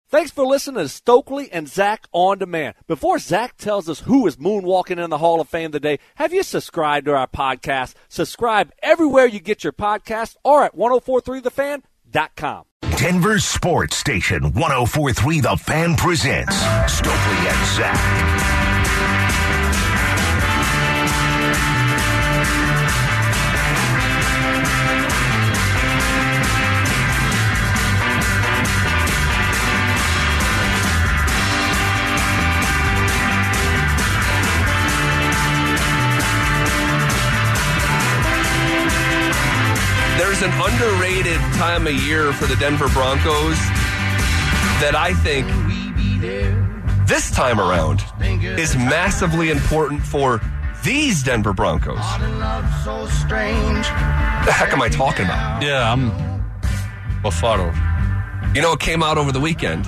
Thanks for listening to Stokely and Zach On Demand. Before Zach tells us who is moonwalking in the Hall of Fame today, have you subscribed to our podcast? Subscribe everywhere you get your podcast or at 1043thefan.com. Denver Sports Station 1043 The Fan presents Stokely and Zach. There's an underrated time of year for the Denver Broncos that I think this time around is massively important for these Denver Broncos. The heck am I talking about? Yeah, I'm befuddled. You know, it came out over the weekend.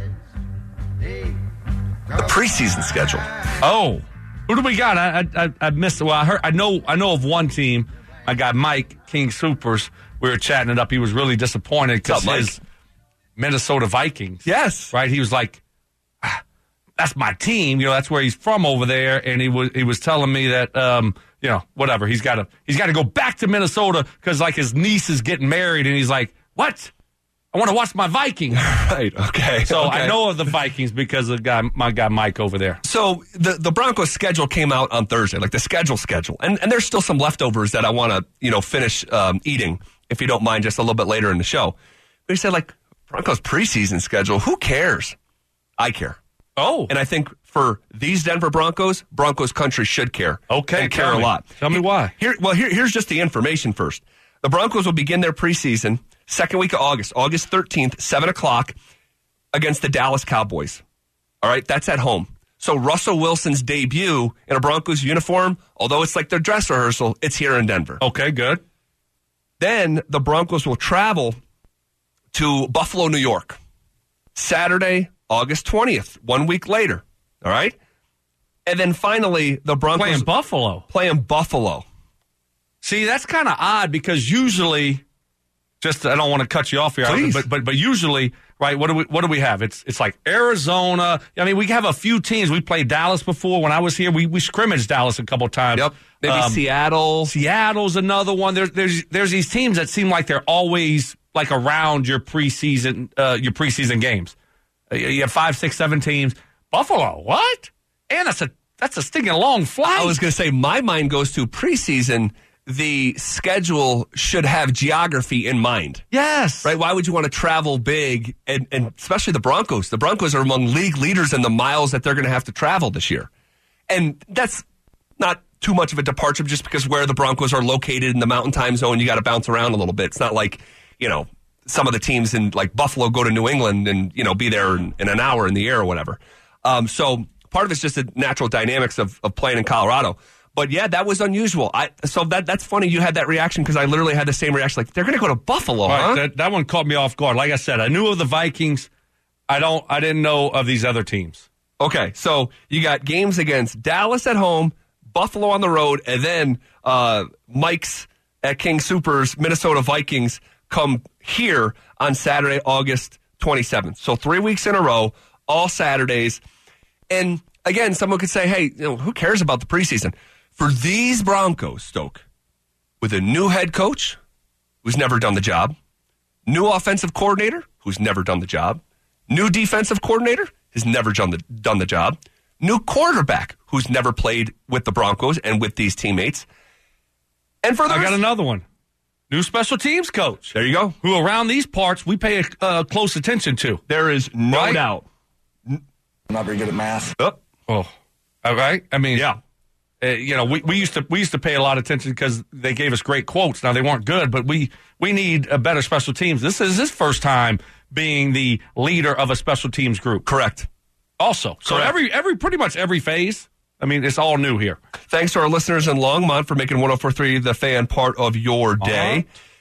The preseason schedule. Oh, who do we got? I missed it. Well, I know of one team. I got Mike, King Supers. We were chatting it up. He was really disappointed because his Minnesota Vikings. Yes. Right? He was like, that's my team. You know, that's where he's from over there. And he was telling me that, you know, whatever. He's got to go back to Minnesota because, like, his niece is getting married. And he's like, what? I want to watch my Vikings. Right, okay. So okay. I know of the Vikings because of my guy Mike over there. So the Broncos schedule came out on Thursday, like the schedule. And there's still some leftovers that I want to, you know, finish eating, if you don't mind, just a little bit later in the show. But he said, like, Broncos preseason schedule, who cares? I care. Oh. And I think for these Denver Broncos country should care. Okay. And care a lot. Tell me why. Here's just the information first. The Broncos will begin their preseason second week of August 13th, 7 o'clock, against the Dallas Cowboys. All right, that's at home. So Russell Wilson's debut in a Broncos uniform, although it's like their dress rehearsal, it's here in Denver. Okay, good. Then the Broncos will travel to Buffalo, New York, Saturday, August 20th, 1 week later. All right? And then finally, the Broncos... Playing Buffalo. See, that's kind of odd because usually... I don't want to cut you off here, but usually, right? What do we have? It's like Arizona. I mean, we have a few teams. We played Dallas before. When I was here, we scrimmaged Dallas a couple times. Yep. Maybe Seattle. Seattle's another one. There's these teams that seem like they're always like around your preseason games. You have 5, 6, 7 teams. Buffalo, what? And that's a stinking long flight. I was going to say my mind goes to preseason. The schedule should have geography in mind. Yes. Right? Why would you want to travel big? And especially the Broncos. The Broncos are among league leaders in the miles that they're going to have to travel this year. And that's not too much of a departure just because where the Broncos are located in the mountain time zone, you got to bounce around a little bit. It's not like, you know, some of the teams in like Buffalo go to New England and, you know, be there in an hour in the air or whatever. So part of it's just the natural dynamics of playing in Colorado. But, yeah, that was unusual. So that's funny you had that reaction because I literally had the same reaction. Like, they're going to go to Buffalo, huh? Right, that one caught me off guard. Like I said, I knew of the Vikings. I didn't know of these other teams. Okay, so you got games against Dallas at home, Buffalo on the road, and then Mike's at King Supers, Minnesota Vikings come here on Saturday, August 27th. So 3 weeks in a row, all Saturdays. And, again, someone could say, hey, you know, who cares about the preseason? For these Broncos, Stoke, with a new head coach who's never done the job, new offensive coordinator who's never done the job, new defensive coordinator who's never done the job, new quarterback who's never played with the Broncos and with these teammates. And for I got another one. New special teams coach. There you go. Who around these parts we pay close attention to. There is no doubt. I'm not very good at math. Oh, all right. I mean, yeah. You know, we used to pay a lot of attention because they gave us great quotes. Now they weren't good, but we need a better special teams. This is his first time being the leader of a special teams group. Correct. Also, so Correct. pretty much every phase. I mean, it's all new here. Thanks to our listeners in Longmont for making 104.3 The Fan part of your day.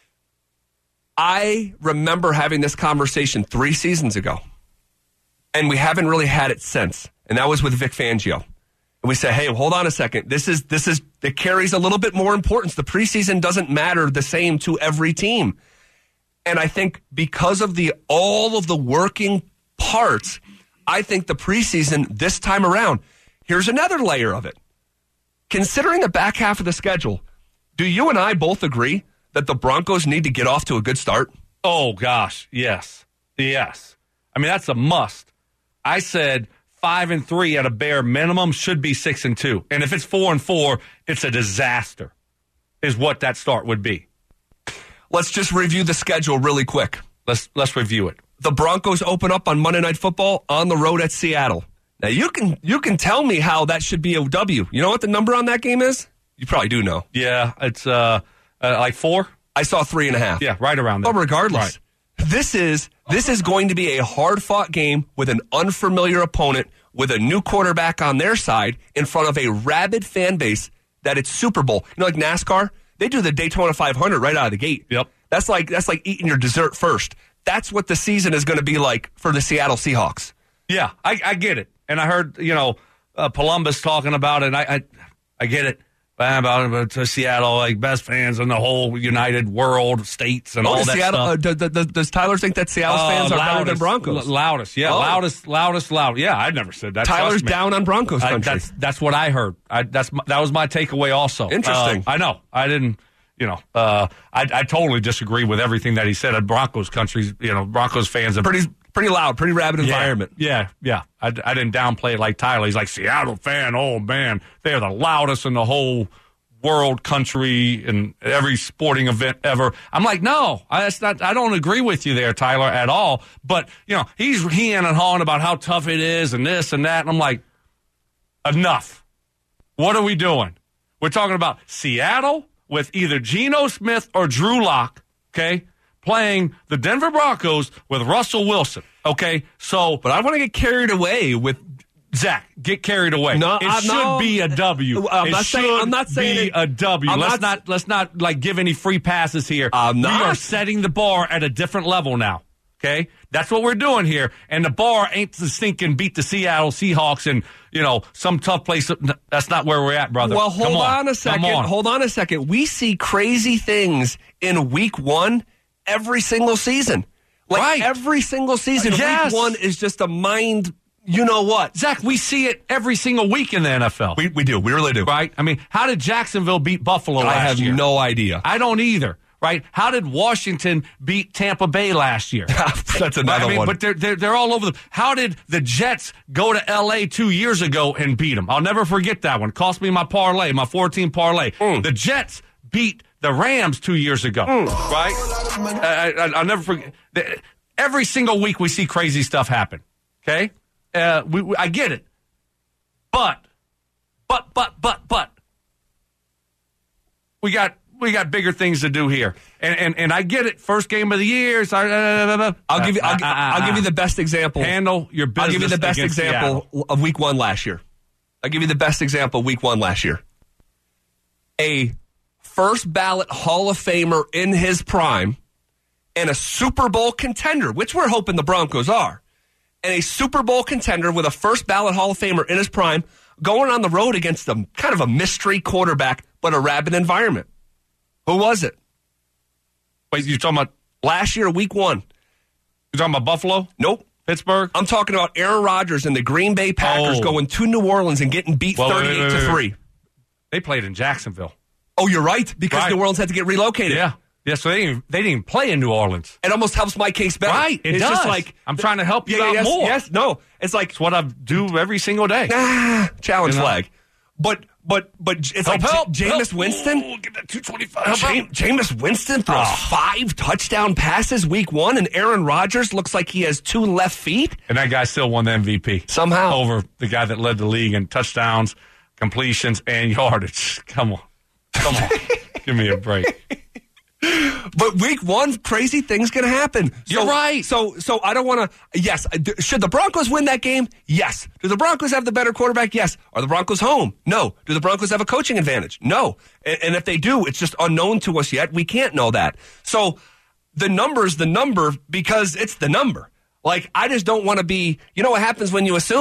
I remember having this conversation 3 seasons ago, and we haven't really had it since. And that was with Vic Fangio. And we say, hey, hold on a second. It carries a little bit more importance. The preseason doesn't matter the same to every team. And I think because of all of the working parts, I think the preseason this time around, here's another layer of it. Considering the back half of the schedule, do you and I both agree that the Broncos need to get off to a good start? Oh, gosh, yes. Yes. I mean, that's a must. I said 5-3 at a bare minimum, should be 6-2. And if it's 4-4, it's a disaster, is what that start would be. Let's just review the schedule really quick. Let's review it. The Broncos open up on Monday Night Football on the road at Seattle. Now, you can tell me how that should be a W. You know what the number on that game is? You probably do know. Yeah, it's like 4. I saw 3.5. Yeah, right around there. But regardless, right. This is going to be a hard-fought game with an unfamiliar opponent, with a new quarterback on their side, in front of a rabid fan base that it's Super Bowl. You know, like NASCAR, they do the Daytona 500 right out of the gate. Yep. That's like eating your dessert first. That's what the season is going to be like for the Seattle Seahawks. Yeah, I get it. And I heard, Columbus talking about it. I get it. About Seattle, like best fans in the whole United world, states, and all that Seattle, stuff. Does Tyler think that Seattle's fans are better than Broncos? Loudest. Yeah, I never said that. Tyler's down on Broncos country. That's what I heard. That was my takeaway also. Interesting. I know. I didn't, I totally disagree with everything that he said at Broncos country. Broncos fans are pretty loud, pretty rabid environment. Yeah. I didn't downplay it like Tyler. He's like, Seattle fan, oh, man, they're the loudest in the whole world, country, and every sporting event ever. I'm like, no, I don't agree with you there, Tyler, at all. But, he's heeing and hawing about how tough it is and this and that. And I'm like, enough. What are we doing? We're talking about Seattle with either Geno Smith or Drew Lock, okay, playing the Denver Broncos with Russell Wilson, okay? But I want to get carried away with Zach. Get carried away. No, it should be a W. I'm not saying a W. Let's not like give any free passes here. We are setting the bar at a different level now. Okay, that's what we're doing here, and the bar ain't to sink and beat the Seattle Seahawks and some tough place. That's not where we're at, brother. Well, hold on a second. We see crazy things in week 1 every single season. Every single season, yes. Week 1 is just a mind. You know what, Zach? We see it every single week in the NFL. We do. We really do. Right? I mean, how did Jacksonville beat Buffalo last year? I have no idea. I don't either. Right? How did Washington beat Tampa Bay last year? That's another one. But they're all over them. How did the Jets go to L.A. 2 years ago and beat them? I'll never forget that one. Cost me my parlay, my 14 parlay. The Jets beat the Rams 2 years ago. Right? I'll never forget. Every single week we see crazy stuff happen. Okay? I get it. But. We got bigger things to do here, and I get it. First game of the year. I'll give you the best example. Handle your business. I'll give you the best example of week 1 last year. A first ballot Hall of Famer in his prime, and a Super Bowl contender, which we're hoping the Broncos are, and a Super Bowl contender with a first ballot Hall of Famer in his prime, going on the road against a kind of a mystery quarterback, but a rabid environment. Who was it? Wait, you're talking about last year, week 1? You're talking about Buffalo? Nope. Pittsburgh? I'm talking about Aaron Rodgers and the Green Bay Packers going to New Orleans and getting beat 38-3. They played in Jacksonville. Oh, you're right, because New Orleans had to get relocated. Yeah, so they didn't even play in New Orleans. It almost helps my case better. Right, it's does. Just like I'm trying to help you out more. Yes, no, it's like it's what I do every single day. Challenge flag. But it's help, Jameis Winston. Get that 225. Jameis Winston throws 5 touchdown passes week 1, and Aaron Rodgers looks like he has 2 left feet. And that guy still won the MVP somehow over the guy that led the league in touchdowns, completions, and yardage. Come on, give me a break. But week 1, crazy things going to happen. You're right. So I don't want to. Yes. Should the Broncos win that game? Yes. Do the Broncos have the better quarterback? Yes. Are the Broncos home? No. Do the Broncos have a coaching advantage? No. And if they do, it's just unknown to us yet. We can't know that. So the number's the number because it's the number. Like, I just don't want to be. You know what happens when you assume?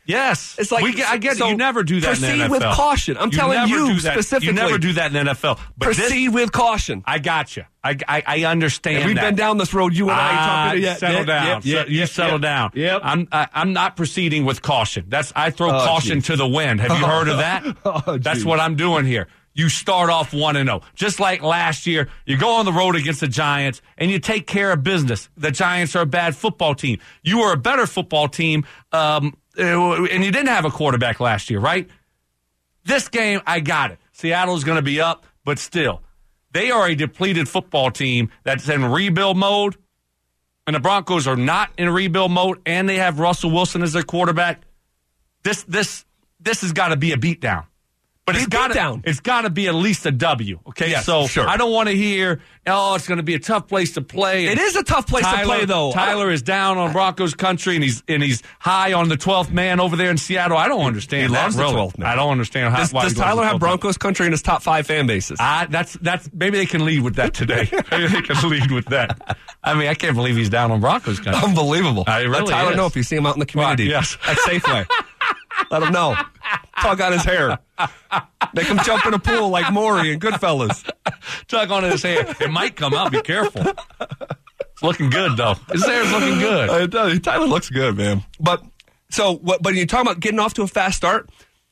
Yes. It's like, I get it. You never do that in the NFL. Proceed with caution. I'm telling you specifically. You never do that in the NFL. But proceed with caution. I got you. I understand. And we've been down this road, you and I talking. Settle down. You settle down. Yep. I'm not proceeding with caution. I throw caution to the wind. Have you heard of that? That's what I'm doing here. You start off 1-0. Just like last year, you go on the road against the Giants, and you take care of business. The Giants are a bad football team. You were a better football team, and you didn't have a quarterback last year, right? This game, I got it. Seattle's going to be up, but still. They are a depleted football team that's in rebuild mode, and the Broncos are not in rebuild mode, and they have Russell Wilson as their quarterback. This has got to be a beatdown. But it's got to be at least a W, okay? Yes, so sure. I don't want to hear, it's going to be a tough place to play. It is a tough place to play, though. Tyler is down on Broncos country, and he's high on the 12th man over there in Seattle. I don't understand that. Loves the 12th man. I don't understand why. Does Tyler have Broncos country in his top 5 fan bases? That's maybe they can lead with that today. Maybe they can lead with that. I mean, I can't believe he's down on Broncos country. Unbelievable. Really Let Tyler is. know if you see him out in the community. Right, yes. At Safeway. Let him know. Tug on his hair. Make him jump in a pool like Maury and Goodfellas. Tug on his hair. It might come out. Be careful. It's looking good, though. His hair's looking good. It does. Tyler looks good, man. But you're talking about getting off to a fast start.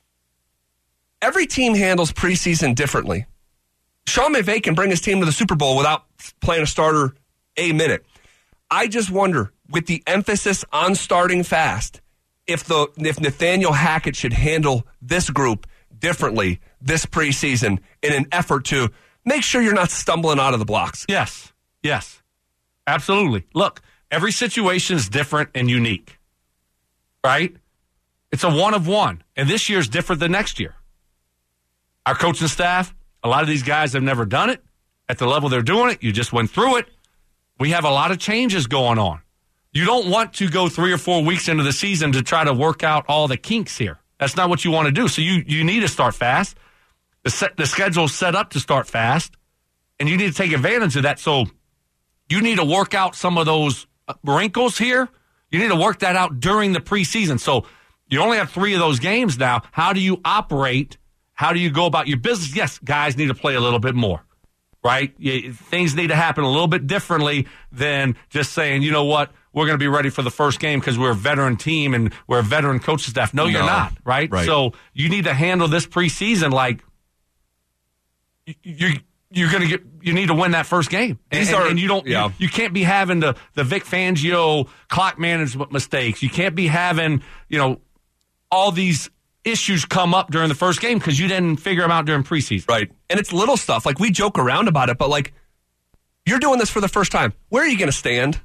Every team handles preseason differently. Sean McVay can bring his team to the Super Bowl without playing a starter a minute. I just wonder, with the emphasis on starting fast, if Nathaniel Hackett should handle this group differently this preseason in an effort to make sure you're not stumbling out of the blocks. Yes, absolutely. Look, every situation is different and unique, right? It's a one of one, and this year's different than next year. Our coaching staff, a lot of these guys have never done it at the level they're doing it. You just went through it. We have a lot of changes going on. You don't want to go 3 or 4 weeks into the season to try to work out all the kinks here. That's not what you want to do. So you need to start fast. The schedule's set up to start fast, and you need to take advantage of that. So you need to work out some of those wrinkles here. You need to work that out during the preseason. So you only have 3 of those games now. How do you operate? How do you go about your business? Yes, guys need to play a little bit more, right? Things need to happen a little bit differently than just saying, you know what? We're going to be ready for the first game because we're a veteran team and we're a veteran coaching staff. No, you're not, right? So you need to handle this preseason like you're going to you need to win that first game. And you can't be having the Vic Fangio clock management mistakes. You can't be having, all these issues come up during the first game because you didn't figure them out during preseason. Right. And it's little stuff. Like, we joke around about it, but you're doing this for the first time. Where are you going to stand?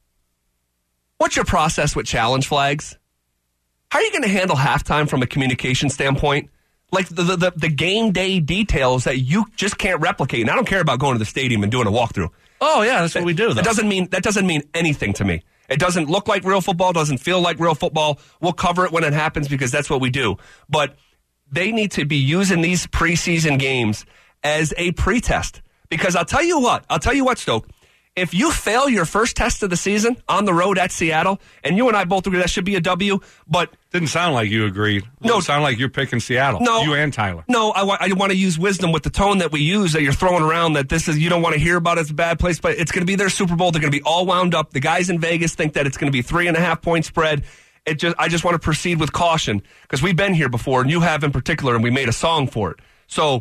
What's your process with challenge flags? How are you going to handle halftime from a communication standpoint? Like the game day details that you just can't replicate. And I don't care about going to the stadium and doing a walkthrough. Oh, yeah, that's what we do, though. That doesn't mean anything to me. It doesn't look like real football, doesn't feel like real football. We'll cover it when it happens because that's what we do. But they need to be using these preseason games as a pretest. Because I'll tell you what, Stoke. If you fail your first test of the season on the road at Seattle, and you and I both agree that should be a W, but... Didn't sound like you agreed. No. It sounded like you're picking Seattle. No. You and Tyler. No, I want to use wisdom with the tone that we use, that you're throwing around, that you don't want to hear about it, it's a bad place, but it's going to be their Super Bowl. They're going to be all wound up. The guys in Vegas think that it's going to be 3.5-point spread. I just want to proceed with caution, because we've been here before, and you have in particular, and we made a song for it. So,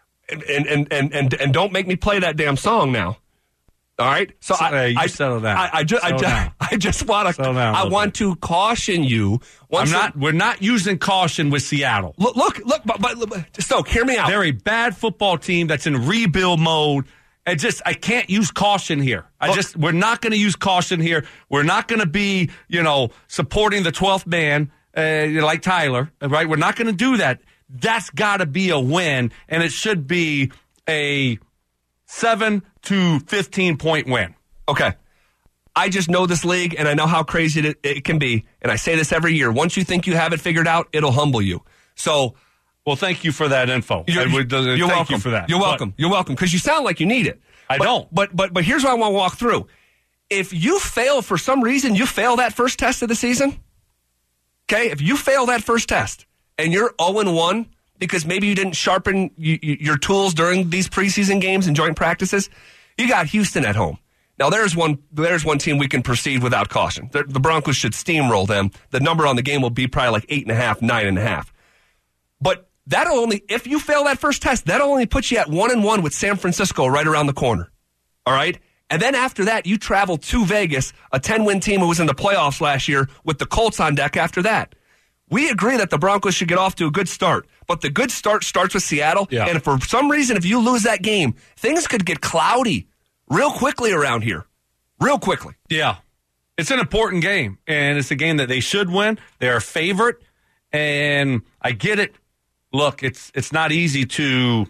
and don't make me play that damn song now. All right, so settle down. I just want to. I want to caution you. We're not using caution with Seattle. Look. But Stoke, hear me out. They're a bad football team that's in rebuild mode. I can't use caution here. We're not going to use caution here. We're not going to be, supporting the 12th man like Tyler. Right? We're not going to do that. That's got to be a win, and it should be a 7 to 15-point win. Okay. I just know this league, and I know how crazy it can be. And I say this every year. Once you think you have it figured out, it'll humble you. So, well, thank you for that info. You're welcome. You for that. You're welcome. You're welcome, because you sound like you need it. I don't. But here's what I want to walk through. If you fail for some reason, you fail that first test of the season, Okay? If you fail that first test and you're 0-1 because maybe you didn't sharpen your tools during these preseason games and joint practices, you got Houston at home. Now, there's one team we can proceed without caution. The Broncos should steamroll them. The number on the game will be probably like 8.5, 9.5. But that'll only, if you fail that first test, that'll only put you at 1-1 with San Francisco right around the corner. All right? And then after that, you travel to Vegas, a 10-win team who was in the playoffs last year, with the Colts on deck after that. We agree that the Broncos should get off to a good start, but the good start starts with Seattle. Yeah. And for some reason, if you lose that game, things could get cloudy real quickly around here. Real quickly. Yeah. It's an important game, and it's a game that they should win. They're a favorite, and I get it. Look, it's not easy to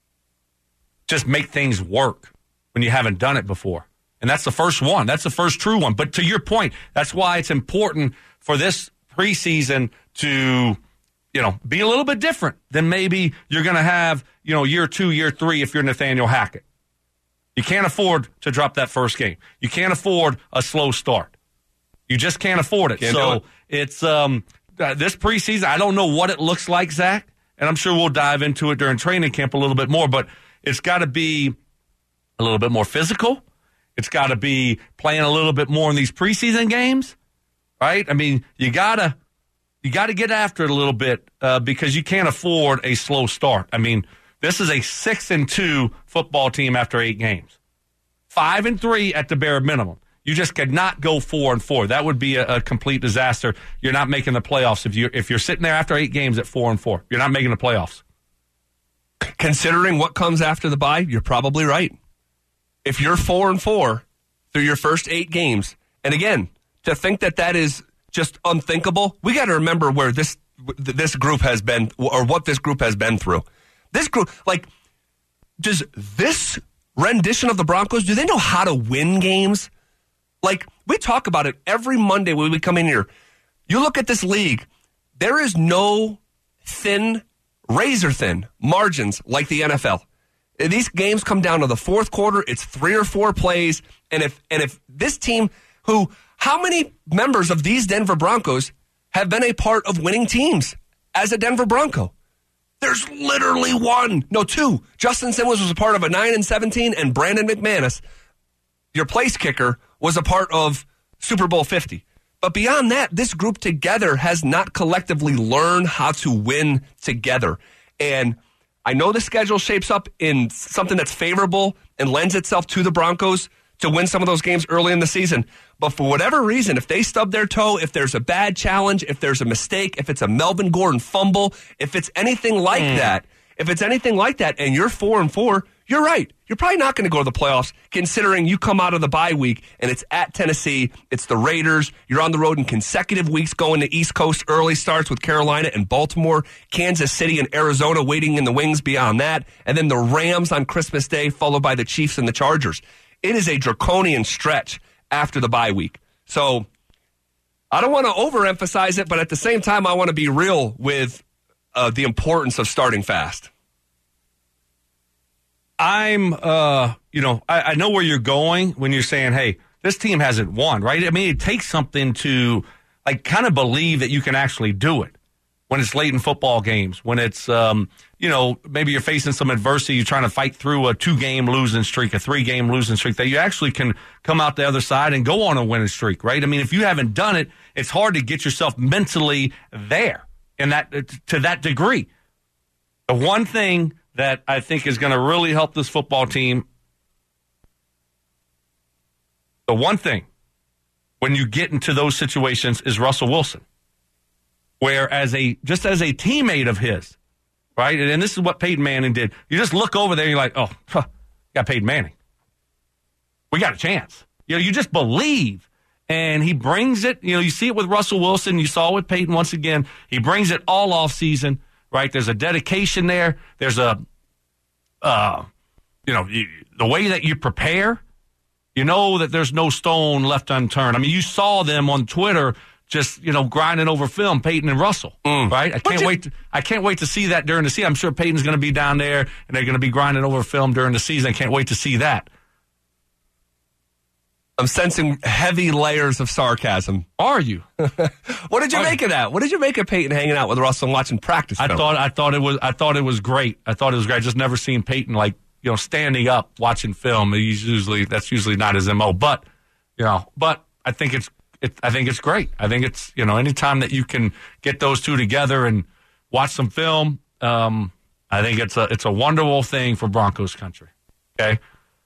just make things work when you haven't done it before. And that's the first one. That's the first true one. But to your point, that's why it's important for this preseason to, be a little bit different than maybe you're going to have, year 2, year 3 if you're Nathaniel Hackett. You can't afford to drop that first game. You can't afford a slow start. You just can't afford it. It's this preseason, I don't know what it looks like, Zach, and I'm sure we'll dive into it during training camp a little bit more, but it's got to be a little bit more physical. It's got to be playing a little bit more in these preseason games, right? I mean, you gotta get after it a little bit because you can't afford a slow start. I mean, this is a 6-2 football team after 8 games, 5-3 at the bare minimum. You just cannot go 4-4. That would be a complete disaster. You're not making the playoffs if you're sitting there after 8 games at 4-4. You're not making the playoffs. Considering what comes after the bye, you're probably right. If you're 4-4 through your first 8 games, and again, to think that is just unthinkable, we got to remember where this group has been, or what this group has been through. This group, does this rendition of the Broncos, do they know how to win games? We talk about it every Monday when we come in here. You look at this league, there is no razor thin margins like the NFL. These games come down to the fourth quarter. It's 3 or 4 plays. And if this team, how many members of these Denver Broncos have been a part of winning teams as a Denver Bronco? There's literally 2. Justin Simmons was a part of a 9-7 team, and Brandon McManus, your place kicker, was a part of Super Bowl 50. But beyond that, this group together has not collectively learned how to win together. And I know the schedule shapes up in something that's favorable and lends itself to the Broncos to win some of those games early in the season. But for whatever reason, if they stub their toe, if there's a bad challenge, if there's a mistake, if it's a Melvin Gordon fumble, if it's anything like that, and you're 4-4, you're right. You're probably not going to go to the playoffs, considering you come out of the bye week and it's at Tennessee, it's the Raiders, you're on the road in consecutive weeks going to East Coast early starts with Carolina and Baltimore, Kansas City and Arizona waiting in the wings beyond that, and then the Rams on Christmas Day, followed by the Chiefs and the Chargers. It is a draconian stretch after the bye week. So I don't want to overemphasize it, but at the same time, I want to be real with the importance of starting fast. I know where you're going when you're saying, hey, this team hasn't won, right? I mean, it takes something to kind of believe that you can actually do it when it's late in football games, when it's, maybe you're facing some adversity, you're trying to fight through a 2-game losing streak, a 3-game losing streak, that you actually can come out the other side and go on a winning streak, right? I mean, if you haven't done it, it's hard to get yourself mentally there to that degree. The one thing that I think is going to really help this football team, the one thing when you get into those situations is Russell Wilson. Where as a teammate of his, right? And this is what Peyton Manning did. You just look over there and you're like, got Peyton Manning. We got a chance. You just believe. And he brings it. You see it with Russell Wilson. You saw it with Peyton once again. He brings it all off season, right? There's a dedication there. There's the way that you prepare, that there's no stone left unturned. I mean, you saw them on Twitter just, grinding over film, Peyton and Russell, right? I can't wait to see that during the season. I'm sure Peyton's going to be down there, and they're going to be grinding over film during the season. I can't wait to see that. I'm sensing heavy layers of sarcasm. Are you? What did you make of that? What did you make of Peyton hanging out with Russell and watching practice film? I thought it was great. I thought it was great. I just never seen Peyton standing up watching film. That's usually not his MO. But I think it's great. I think it's anytime that you can get those two together and watch some film, I think it's a wonderful thing for Broncos country. Okay.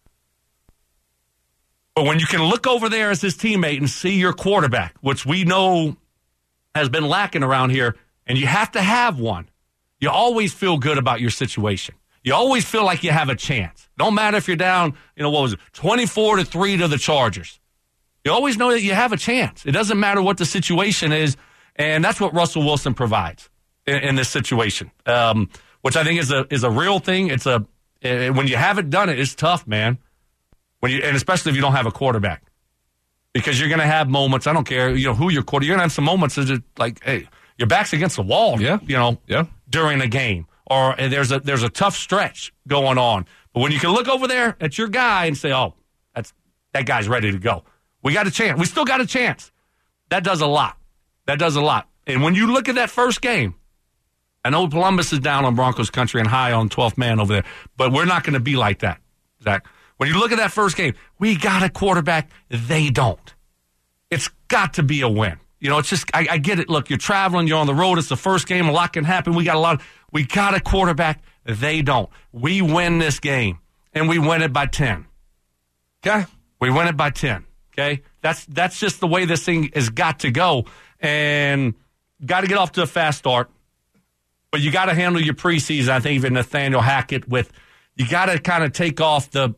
But when you can look over there as his teammate and see your quarterback, which we know has been lacking around here, and you have to have one, you always feel good about your situation. You always feel like you have a chance. Don't matter if you're down, 24-3 to the Chargers. You always know that you have a chance. It doesn't matter what the situation is, and that's what Russell Wilson provides in this situation, which I think is a real thing. When you haven't done it, it's tough, man. And especially if you don't have a quarterback, because you're going to have moments. I don't care, who your quarterback. You're going to have some moments that it's like, hey, your back's against the wall. During a game, or there's a tough stretch going on. But when you can look over there at your guy and say, oh, that guy's ready to go. We got a chance. We still got a chance. That does a lot. And when you look at that first game, I know Columbus is down on Broncos country and high on 12th man over there, but we're not going to be like that, Zach. When you look at that first game, we got a quarterback. They don't. It's got to be a win. It's just, I get it. Look, you're traveling, you're on the road. It's the first game. A lot can happen. We got a quarterback. They don't. We win this game, and we win it by 10. Okay? We win it by 10. Okay? That's just the way this thing has got to go, and got to get off to a fast start. But you got to handle your preseason. I think even Nathaniel Hackett you got to kind of take off the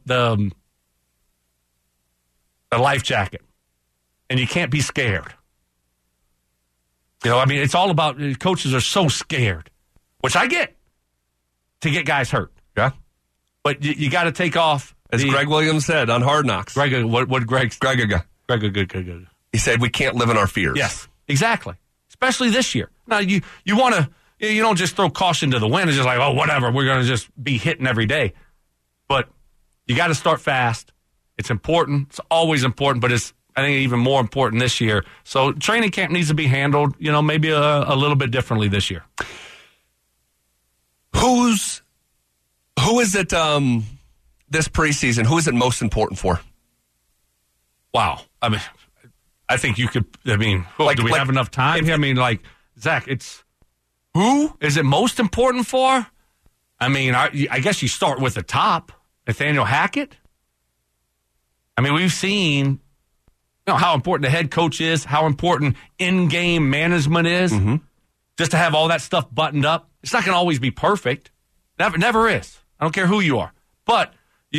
life jacket, and you can't be scared. It's all about, coaches are so scared, which I get, to get guys hurt. Yeah. But you got to take off. As Greg Williams said on Hard Knocks. What Greg? Greg. He said we can't live in our fears. Yes, exactly. Especially this year. Now, you want to, you don't just throw caution to the wind. It's just like, oh, whatever, we're going to just be hitting every day. But you got to start fast. It's important. It's always important, but it's, I think, even more important this year. So training camp needs to be handled, maybe a little bit differently this year. Who is it this preseason? Who is it most important for? Wow. I think you could, do we have enough time here? Zach, it's who is it most important for? I guess you start with the top, Nathaniel Hackett. We've seen how important the head coach is, how important in-game management is. Mm-hmm. Just to have all that stuff buttoned up. It's not going to always be perfect. Never is. I don't care who you are. But,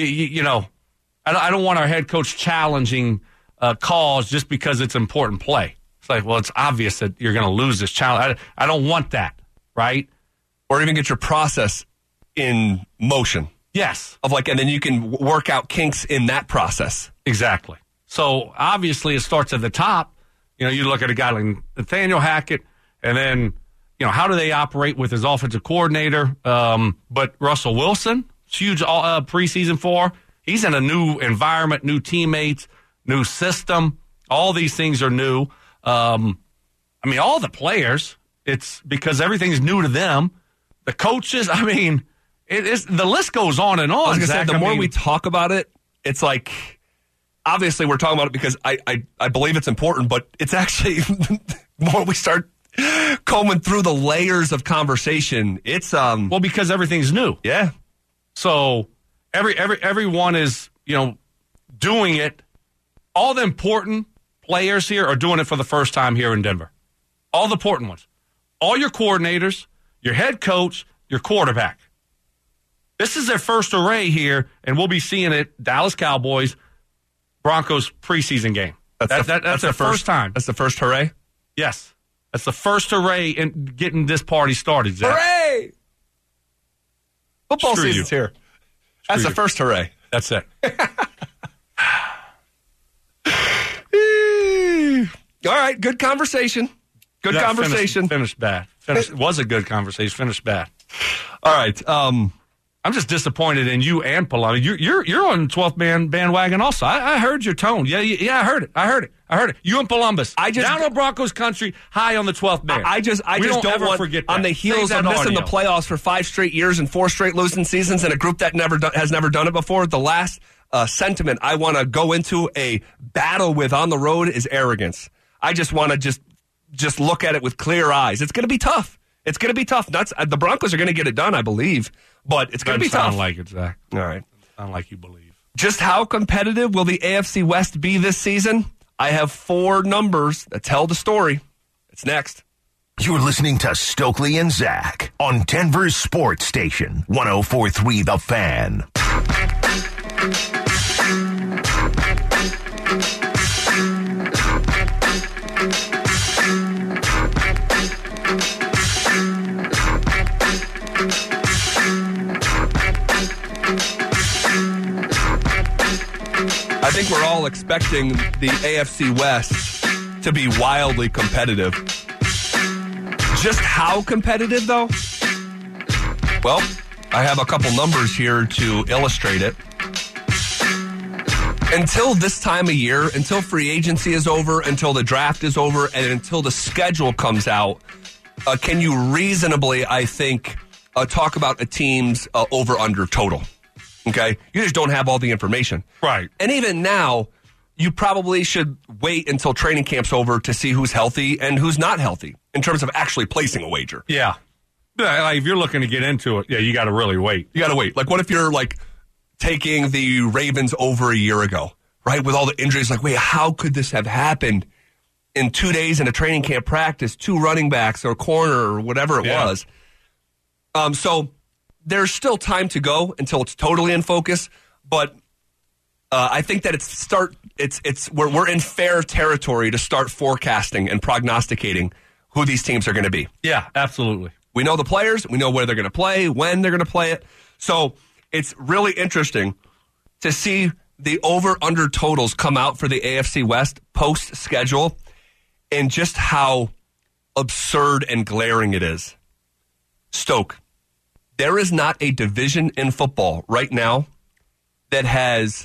I don't want our head coach challenging calls just because it's important play. It's like, well, it's obvious that you're going to lose this challenge. I don't want that, right? Or even get your process in motion. Yes. And then you can work out kinks in that process. Exactly. So, obviously, it starts at the top. You look at a guy like Nathaniel Hackett, and then, how do they operate with his offensive coordinator? But Russell Wilson, it's huge preseason for. He's in a new environment, new teammates, new system. All these things are new. All the players, it's because everything's new to them. The coaches, the list goes on and on. I was going to say, the more we talk about it, it's like, obviously we're talking about it because I believe it's important, but it's actually, the more we start combing through the layers of conversation, it's well, because everything's new. Yeah. So everyone is, doing it. All the important players here are doing it for the first time here in Denver. All the important ones. All your coordinators, your head coach, your quarterback. This is their first array here, and we'll be seeing it, Dallas Cowboys, Broncos preseason game. That's their first time. That's the first hooray? Yes. That's the first hooray in getting this party started, Zach. Hooray! Football season's here. That's the first hooray. That's it. All right, good conversation. Good conversation. Finished bad. Was a good conversation. Finished bad. All right. I'm just disappointed in you and Palami. You're on 12th man bandwagon also. I heard your tone. Yeah, I heard it. You and Columbus. Down on Broncos country, high on the 12th man. I just don't want forget that. On the heels of missing the playoffs for 5 straight years and 4 straight losing seasons, and a group that has never done it before. The last sentiment I want to go into a battle with on the road is arrogance. I just want to just look at it with clear eyes. It's going to be tough. It's going to be tough. The Broncos are going to get it done, I believe, but it's going to be tough. Sound like it, Zach. All right. Sound like you believe. Just how competitive will the AFC West be this season? I have 4 numbers that tell the story. It's next. You're listening to Stokely and Zach on Denver's sports station, 104.3 The Fan. I think we're all expecting the AFC West to be wildly competitive. Just how competitive, though? Well, I have a couple numbers here to illustrate it. Until this time of year, until free agency is over, until the draft is over, and until the schedule comes out, can you reasonably, I think, talk about a team's over-under total? Okay? You just don't have all the information. Right. And even now, you probably should wait until training camp's over to see who's healthy and who's not healthy in terms of actually placing a wager. Yeah. Like if you're looking to get into it, you got to really wait. You got to wait. Like, what if you're, like, taking the Ravens over a year ago, right, with all the injuries? Like, wait, how could this have happened in 2 days in a training camp practice, 2 running backs or corner or whatever it was? So there's still time to go until it's totally in focus, but I think that we're in fair territory to start forecasting and prognosticating who these teams are going to be. Yeah, absolutely. We know the players. We know where they're going to play, when they're going to play it. So it's really interesting to see the over-under totals come out for the AFC West post-schedule and just how absurd and glaring it is. Stoke, there is not a division in football right now that has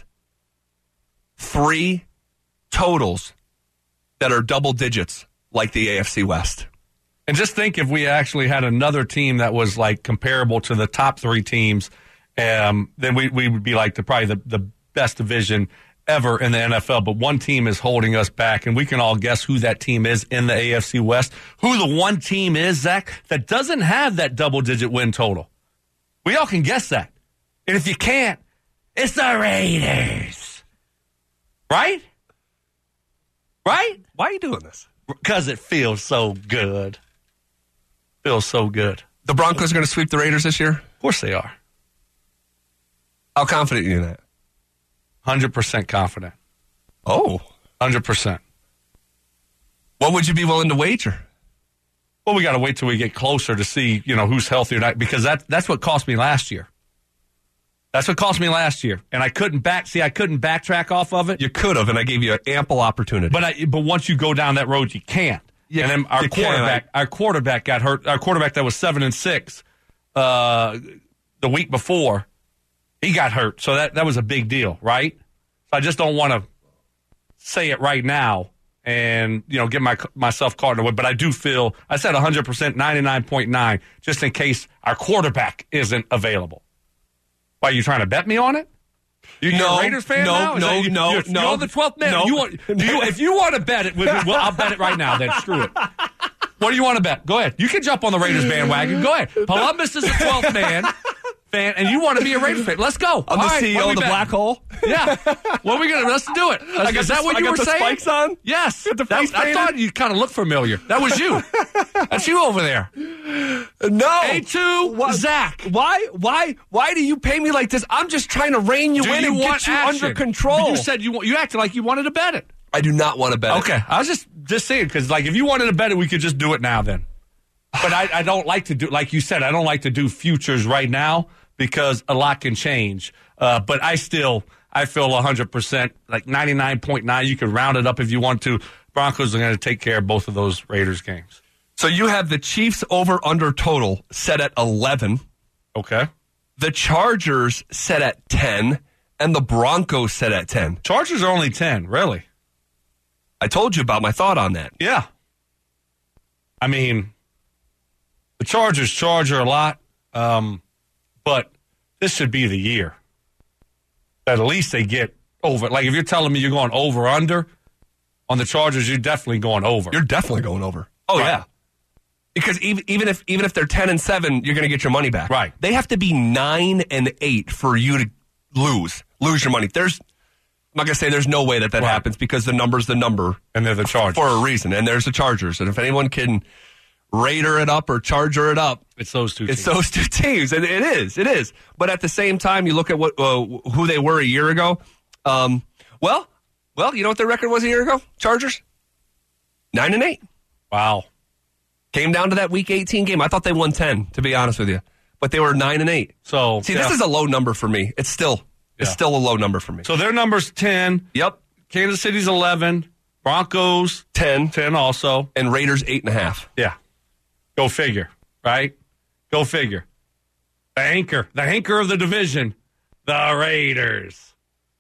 3 totals that are double digits like the AFC West. And just think if we actually had another team that was like comparable to the top 3 teams, then we would be like probably the best division ever in the NFL. But one team is holding us back, and we can all guess who that team is in the AFC West. Who the one team is, Zach, that doesn't have that double-digit win total. We all can guess that. And if you can't, it's the Raiders. Right? Right? Why are you doing this? Because it feels so good. Feels so good. The Broncos are going to sweep the Raiders this year? Of course they are. How confident are you in that? 100% confident. Oh. 100%. What would you be willing to wager? Well, we got to wait till we get closer to see, who's healthy or not, because that's what cost me last year. That's what cost me last year. And I couldn't backtrack off of it. You could have, and I gave you an ample opportunity. But once you go down that road, you can't. Yeah, and then our quarterback got hurt. Our quarterback that was 7-6 the week before, he got hurt. So that was a big deal, right? So I just don't want to say it right now and, get myself caught in the way. But I do feel, I said 100%, 99.9, just in case our quarterback isn't available. Why, are you trying to bet me on it? You're a Raiders fan now? No. You're the 12th man. If you want to bet it, I'll bet it right now. Then screw it. What do you want to bet? Go ahead. You can jump on the Raiders bandwagon. Go ahead. Columbus is a 12th man fan, and you want to be a Raiders fan. Let's go. I'm the CEO of the Black Hole. Yeah. What are we gonna? Let's do it. Is that what you were saying? Spikes on? Yes. I thought you kind of looked familiar. That was you. That's you over there. No. A2, Zach. Why do you pay me like this? I'm just trying to rein you in and get you under control. You said you acted like you wanted to bet it. I do not want to bet it. Okay. I was just saying, because if you wanted to bet it, we could just do it now then. But I don't like to do, like you said, I don't like to do futures right now because a lot can change. But I feel 100%, like 99.9. You can round it up if you want to. Broncos are going to take care of both of those Raiders games. So you have the Chiefs over-under total set at 11. Okay. the Chargers set at 10, and the Broncos set at 10. Chargers are only 10, really. I told you about my thought on that. Yeah. I mean, the Chargers charge a lot, but this should be the year that at least they get over. Like, if you're telling me you're going over under on the Chargers, you're definitely going over. You're definitely going over. Oh, right. Yeah. Because even if they're 10-7, you're going to get your money back. Right. They have to be 9-8 for you to lose your money. I'm not going to say there's no way that happens because the number's the number. And they're the Chargers. For a reason. And there's the Chargers. And if anyone can Raider it up or Charger it up, it's those two teams. It's those two teams. And it is. But at the same time, you look at who they were a year ago. Well, you know what their record was a year ago? Chargers? 9-8. Wow. Came down to that Week 18 game. I thought they won 10, to be honest with you. But they were 9-8. So see, this is a low number for me. It's still a low number for me. So their number's 10. Yep. Kansas City's 11. Broncos 10 also, and Raiders 8.5. Yeah. Go figure, right? Go figure. The anchor of the division, the Raiders.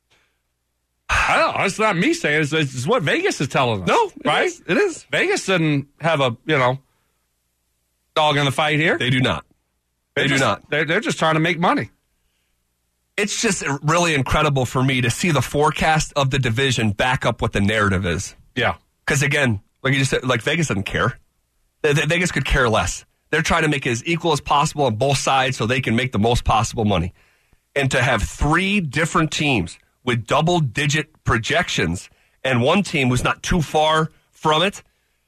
I don't know. It's not me saying it. It's what Vegas is telling us. No, right? It is. Vegas doesn't have a, dog in the fight here. They do not. They do not. They're just trying to make money. It's just really incredible for me to see the forecast of the division back up what the narrative is. Yeah. Because, again, like you just said, like Vegas doesn't care. Vegas could care less. They're trying to make it as equal as possible on both sides so they can make the most possible money. And to have 3 different teams with double-digit projections and one team who's not too far from it,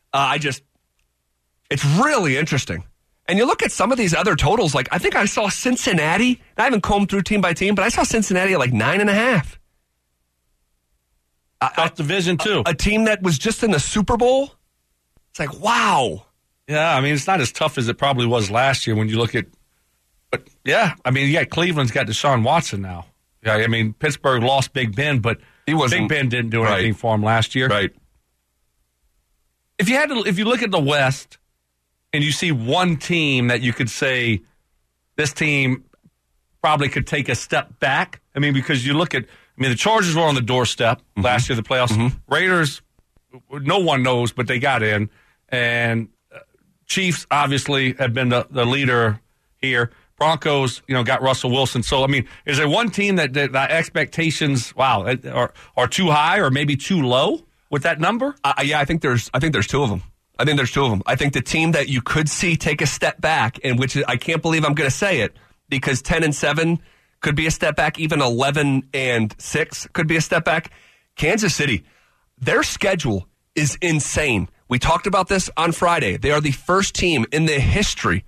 it's really interesting. And you look at some of these other totals, like I think I saw Cincinnati. I haven't combed through team by team, but I saw Cincinnati at like 9.5. Tough division, too. A team that was just in the Super Bowl. It's like, wow. Yeah, I mean, it's not as tough as it probably was last year when you look at. But, yeah, I mean, Cleveland's got Deshaun Watson now. Yeah, I mean, Pittsburgh lost Big Ben, but Big Ben didn't do anything for him last year. Right. If you look at the West and you see one team that you could say this team probably could take a step back, I mean, because you look at, the Chargers were on the doorstep last year, the playoffs. Mm-hmm. Raiders, no one knows, but they got in. And Chiefs, obviously, have been the leader here. Broncos, got Russell Wilson. So, I mean, is there one team that expectations, are too high or maybe too low with that number? Yeah, I think there's 2 of them. I think the team that you could see take a step back, and which I can't believe I'm going to say it, because 10-7 could be a step back, even 11-6 could be a step back. Kansas City, their schedule is insane. We talked about this on Friday. They are the first team in the history.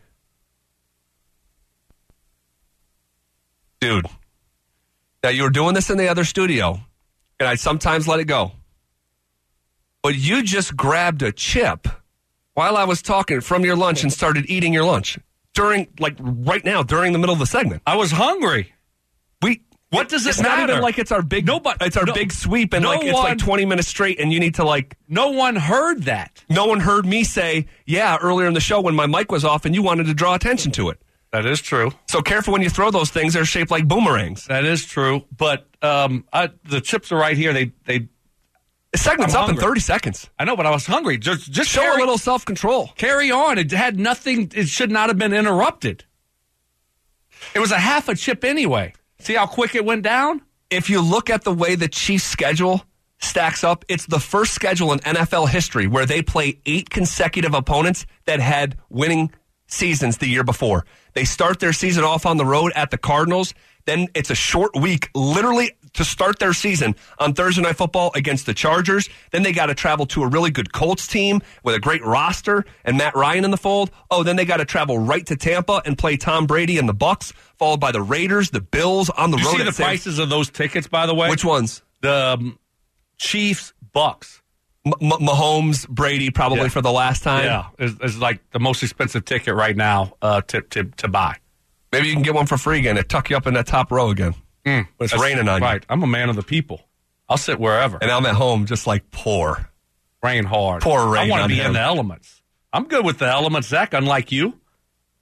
Dude, now you were doing this in the other studio, and I sometimes let it go. But you just grabbed a chip while I was talking from your lunch and started eating your lunch right now, during the middle of the segment. I was hungry. What does it matter? Not even like it's our big big sweep and it's like 20 minutes straight and you need to No one heard that. No one heard me say, yeah, earlier in the show when my mic was off and you wanted to draw attention to it. That is true. So careful when you throw those things. They're shaped like boomerangs. That is true. But the chips are right here. The segment's up in 30 seconds. I know, but I was hungry. Just show a little self-control. Carry on. It had nothing. It should not have been interrupted. It was a half a chip anyway. See how quick it went down? If you look at the way the Chiefs' schedule stacks up, it's the first schedule in NFL history where they play 8 consecutive opponents that had winning seasons the year before. They start their season off on the road at the Cardinals. Then it's a short week, literally, to start their season on Thursday Night Football against the Chargers. Then they got to travel to a really good Colts team with a great roster and Matt Ryan in the fold. Oh, then they got to travel right to Tampa and play Tom Brady and the Bucs, followed by the Raiders, the Bills on the road. You see the prices of those tickets, by the way? Which ones? The Chiefs, Bucs. Mahomes, Brady, probably for the last time. Yeah, it's like the most expensive ticket right now to buy. Maybe you can get one for free again. It tuck you up in that top row again. But it's raining on you. Right. I'm a man of the people. I'll sit wherever. And I'm at home just pour. Rain hard. Pour rain. I want to be in the elements. I'm good with the elements, Zach, unlike you.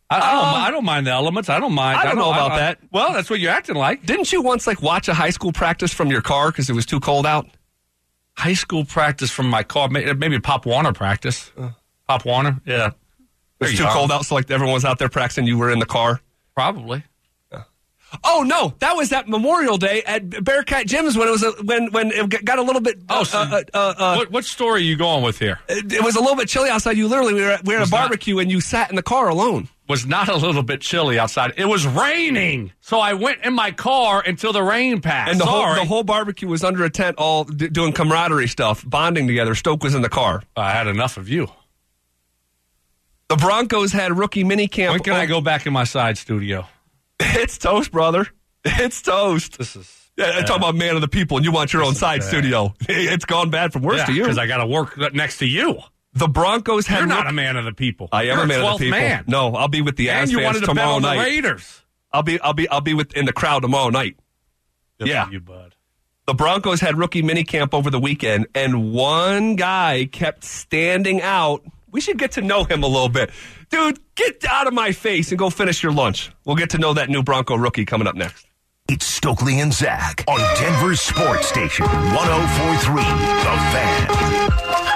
I don't mind the elements. I don't mind. I don't know about that. Well, that's what you're acting like. Didn't you once watch a high school practice from your car because it was too cold out? High school practice from my car, maybe Pop Warner practice. Pop Warner, yeah. It was too cold out, so everyone was out there practicing. You were in the car, probably. Oh no, that was that Memorial Day at Bearcat Gyms when it was when it got a little bit. What story are you going with here? It was a little bit chilly outside. You literally we were at a barbecue and you sat in the car alone. Was not a little bit chilly outside. It was raining, so I went in my car until the rain passed. And the whole barbecue was under a tent, all doing camaraderie stuff, bonding together. Stoke was in the car. I had enough of you. The Broncos had rookie minicamp. When can I go back in my side studio? It's toast, brother. It's toast. This is I talk about man of the people, and you want your own side studio. It's gone bad from worse to you. Because I got to work next to you. The Broncos had. You're not a man of the people. I am a man of the people. Man. No, I'll be with the Avs fans tomorrow night. The Raiders. I'll be in the crowd tomorrow night. Good for you, bud. The Broncos had rookie minicamp over the weekend, and one guy kept standing out. We should get to know him a little bit. Dude, get out of my face and go finish your lunch. We'll get to know that new Bronco rookie coming up next. It's Stokely and Zach on Denver's Sports Station, 104.3 The Fan.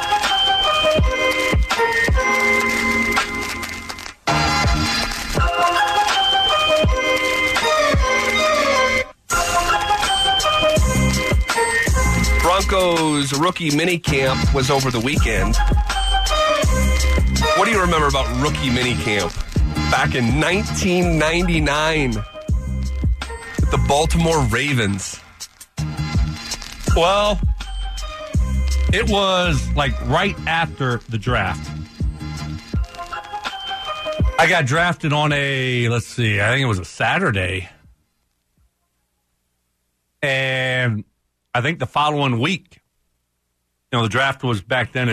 Broncos rookie minicamp was over the weekend. What do you remember about rookie minicamp? Back in 1999 with the Baltimore Ravens. Well, it was right after the draft. I got drafted on I think it was a Saturday. And I think the following week, the draft was back then,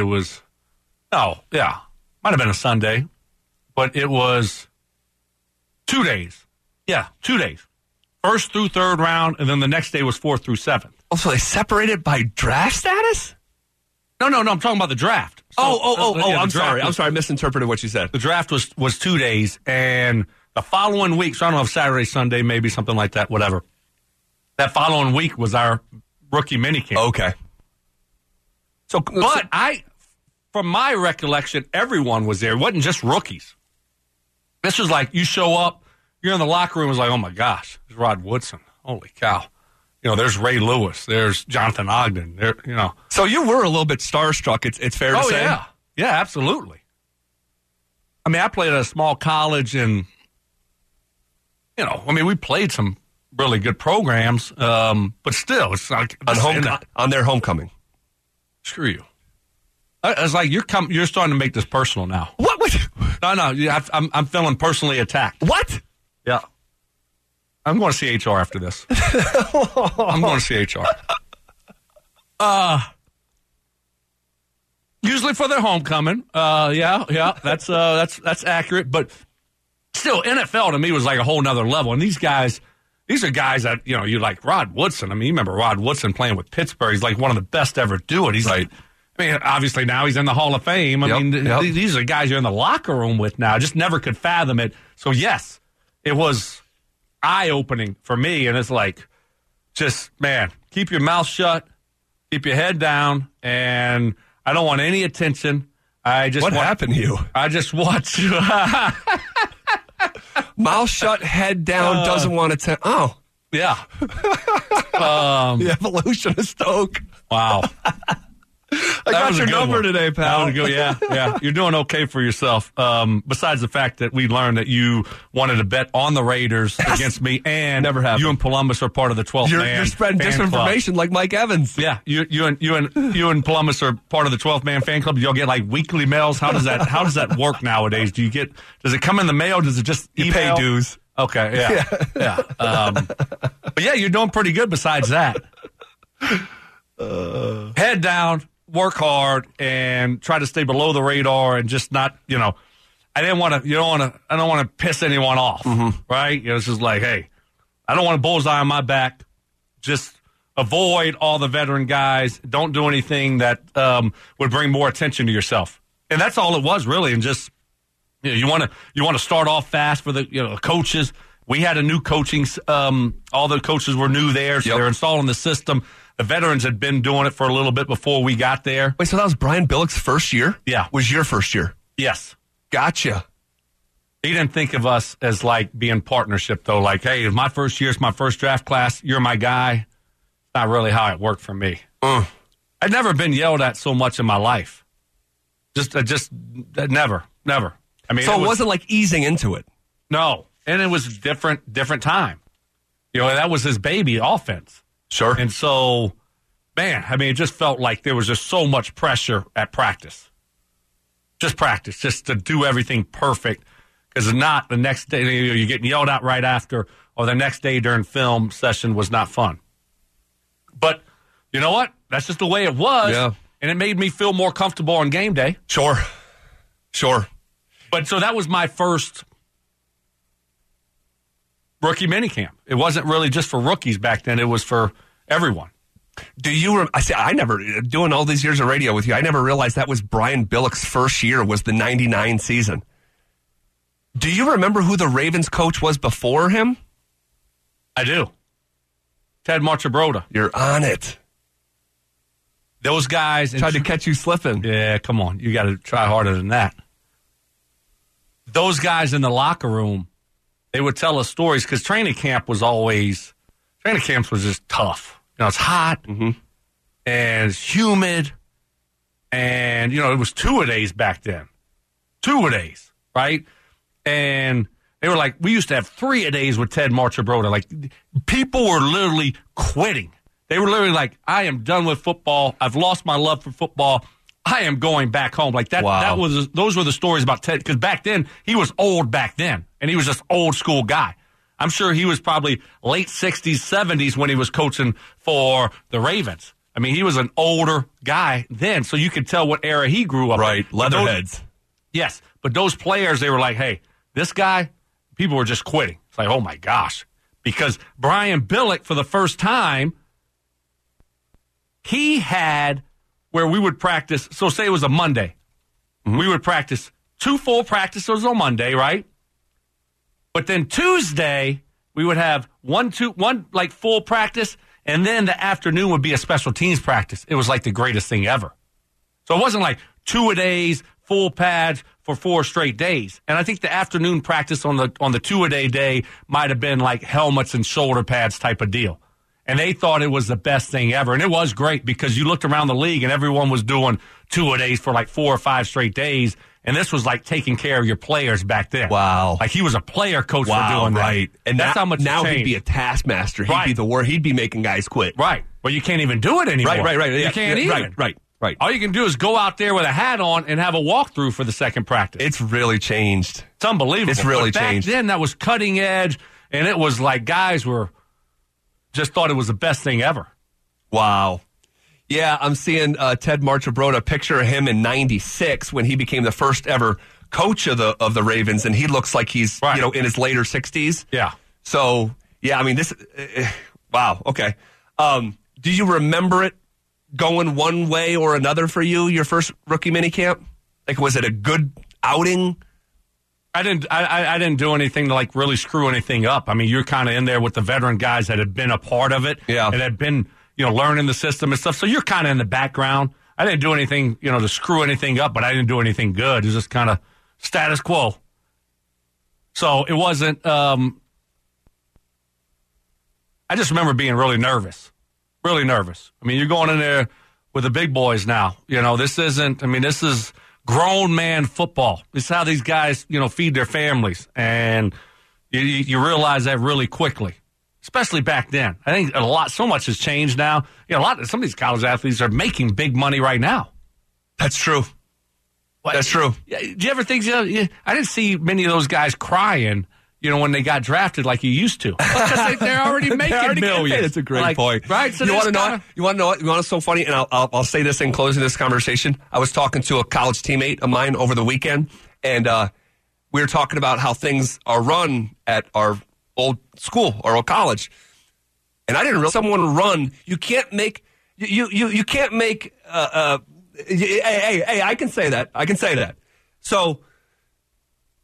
might have been a Sunday, but it was 2 days. Yeah, 2 days. First through third round, and then the next day was 4th through 7th. Oh, so they separated by draft status? No, I'm talking about the draft. So, I'm sorry. I misinterpreted what you said. The draft was 2 days, and the following week, so I don't know if Saturday, Sunday, maybe something like that, whatever. That following week was our rookie minicamp. Okay. But from my recollection, everyone was there. It wasn't just rookies. This was you show up, you're in the locker room, it was oh my gosh, there's Rod Woodson. Holy cow. There's Ray Lewis. There's Jonathan Ogden. So you were a little bit starstruck, it's fair to say? Yeah. Yeah, absolutely. I mean, I played at a small college and, we played some really good programs, but still, it's on their homecoming. Screw you. It's you're starting to make this personal now. What? No, I'm feeling personally attacked. What? Yeah. I'm going to see HR after this. I'm going to see HR. Usually for their homecoming. That's accurate. But still, NFL to me was a whole nother level. And these are guys that, you like Rod Woodson. I mean, you remember Rod Woodson playing with Pittsburgh. He's one of the best to ever do it. He's right. Obviously now he's in the Hall of Fame. These are guys you're in the locker room with now. I just never could fathom it. So, yes, it was eye-opening for me. And it's keep your mouth shut, keep your head down, and I don't want any attention. What happened to you? I just want you. Mouth shut, head down, doesn't want to Oh. Yeah. The evolution of Stoke. Wow. I got your number today, pal. Yeah. You're doing okay for yourself. Besides the fact that we learned that you wanted to bet on the Raiders against me, and never happened. You and Columbus are part of the 12th man. You're spreading disinformation like Mike Evans. Yeah, you and Columbus are part of the 12th man fan club. You'll get weekly mails. How does that work nowadays? Does it come in the mail? Does it just email? You pay dues. Okay, yeah. But yeah, you're doing pretty good. Besides that, head down. Work hard and try to stay below the radar and just not, I don't want to piss anyone off, right? It's just hey, I don't want a bullseye on my back. Just avoid all the veteran guys. Don't do anything that would bring more attention to yourself. And that's all it was, really. And just You want to start off fast for the coaches. We had a new coaching. All the coaches were new there, so they're installing the system. The veterans had been doing it for a little bit before we got there. Wait, so that was Brian Billick's first year? Yeah. Was your first year? Yes. Gotcha. He didn't think of us as like being partnership, though. Like, hey, it's my first year, it's my first draft class. You're my guy. Not really how it worked for me. I'd never been yelled at so much in my life. Just never. I mean, so it wasn't like easing into it. No, and it was a different time. That was his baby offense. Sure. And so, man, I mean, it just felt like there was just so much pressure at practice. Just practice, just to do everything perfect. Because not the next day, you're getting yelled at right after, or the next day during film session was not fun. But you know what? That's just the way it was. Yeah. And it made me feel more comfortable on game day. Sure. But so that was my first rookie minicamp. It wasn't really just for rookies back then. It was for everyone. Do you? I never, doing all these years of radio with you, I never realized that was Brian Billick's first year was the 99 season. Do you remember who the Ravens coach was before him? I do. Ted Marchibroda. You're on it. Those guys. Tried to catch you slipping. Yeah, come on. You got to try harder than that. Those guys in the locker room, they would tell us stories because training camps was just tough. It's hot and it's humid. And, it was two-a-days back then. Two-a-days, right? And they were like, we used to have three-a-days with Ted Marchibroda. Like, people were literally quitting. They were literally like, I am done with football. I've lost my love for football. I am going back home. Like that. Wow. Those were the stories about Ted. Because back then, he was old back then. And he was just old school guy. I'm sure he was probably late 60s, 70s when he was coaching for the Ravens. I mean, he was an older guy then. So you could tell what era he grew up in. Right. Leatherheads. Yes. But those players, they were like, hey, this guy, people were just quitting. It's like, oh my gosh. Because Brian Billick, for the first time, he had where we would practice. So say it was a Monday. We would practice 2 full practices on Monday, right? But then Tuesday, we would have one like full practice, and then the afternoon would be a special teams practice. It was like the greatest thing ever. So it wasn't like 2-a-days, full pads for 4 straight days. And I think the afternoon practice on the 2-a-day day might have been like helmets and shoulder pads type of deal. And they thought it was the best thing ever. And it was great because you looked around the league and everyone was doing 2-a-days for like 4 or 5 straight days. And this was like taking care of your players back then. Wow. Like he was a player coach for doing that. Right. And that's how much now he'd be a taskmaster. He'd be the word. He'd be making guys quit. Right. Well, you can't even do it anymore. Right. You can't even. Right. All you can do is go out there with a hat on and have a walkthrough for the second practice. It's really changed. It's unbelievable. It's really but back changed. Then that was cutting edge, and it was like guys were just thought it was the best thing ever. Wow. Yeah, I'm seeing Ted Marchibroda, a picture of him in '96 when he became the first ever coach of the Ravens, and he looks like he's in his later 60s. Yeah. So yeah, I mean this. Wow. Okay. Do you remember it going one way or another for you? Your first rookie minicamp? Like, was it a good outing? I didn't do anything to like really screw anything up. I mean, you're kind of in there with the veteran guys that had been a part of it, and had been learning the system and stuff. So you're kind of in the background. I didn't do anything to screw anything up, but I didn't do anything good. It was just kind of status quo. So it wasn't. I just remember being really nervous. Really nervous. I mean, you're going in there with the big boys now. This isn't. I mean, this is grown man football. This is how these guys, feed their families, and you realize that really quickly, especially back then. I think so much has changed now. Some of these college athletes are making big money right now. That's true. That's true. Do you ever think? I didn't see many of those guys crying. When they got drafted like you used to. Because they're already making millions. That's a great point. Right? So you want to know? You want to know what? You want to know so funny? And I'll say this in closing this conversation. I was talking to a college teammate of mine over the weekend, and we were talking about how things are run at our old school, our old college. And I didn't realize someone run. You can't make. You can't make. Hey! I can say that. So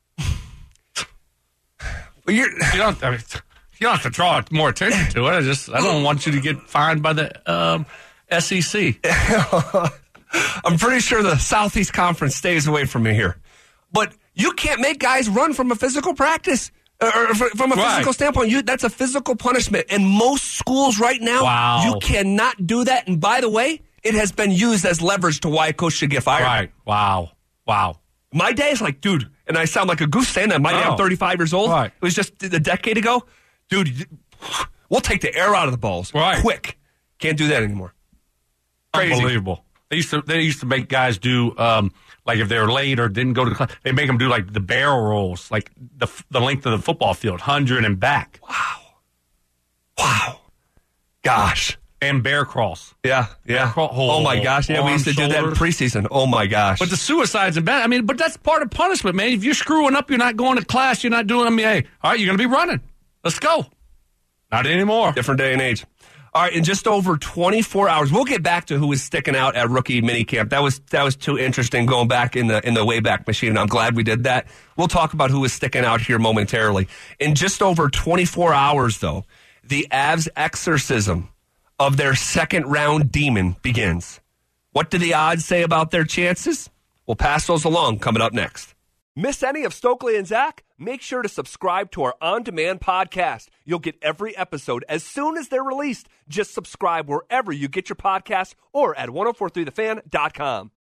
You don't have to draw more attention to it. I don't want you to get fined by the SEC. I'm pretty sure the Southeast Conference stays away from me here. But you can't make guys run from a physical practice. Or from a physical standpoint, that's a physical punishment. And most schools right now, you cannot do that. And by the way, it has been used as leverage to why a coach should get fired. Right. Wow. My day is like, dude, and I sound like a goose saying that. My day, I'm 35 years old. Right. It was just a decade ago. Dude, we'll take the air out of the balls. Right. Quick. Can't do that anymore. Crazy. Unbelievable. They used to make guys do, like if they were late or didn't go to class, they make them do like the barrel rolls, like the length of the football field, 100 and back. Wow. Gosh. And bear crawls. Yeah. Oh, my gosh. Yeah, we used to do that in preseason. Oh, my gosh. But the suicides and bad. I mean, but that's part of punishment, man. If you're screwing up, you're not going to class, you're not doing, hey, all right, you're going to be running. Let's go. Not anymore. Different day and age. All right, in just over 24 hours, we'll get back to who was sticking out at rookie minicamp. That was too interesting going back in the Wayback Machine, and I'm glad we did that. We'll talk about who was sticking out here momentarily. In just over 24 hours, though, the Avs exorcism of their second-round demon begins. What do the odds say about their chances? We'll pass those along coming up next. Miss any of Stokely and Zach? Make sure to subscribe to our on-demand podcast. You'll get every episode as soon as they're released. Just subscribe wherever you get your podcasts or at 1043thefan.com.